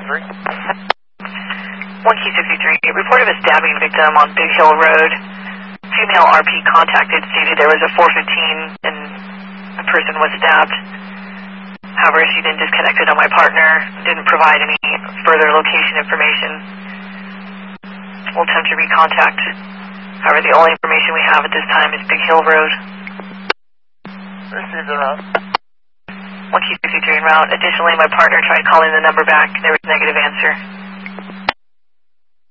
1 Key 63, report of a stabbing victim on Big Hill Road. Female RP contacted stated there was a 415 and a person was stabbed. However, she then disconnected on my partner, didn't provide any further location information. We'll attempt to recontact. However, the only information we have at this time is Big Hill Road. Received en route. 1 Key 63 en route. Additionally, my partner tried calling the number back. There was a negative answer.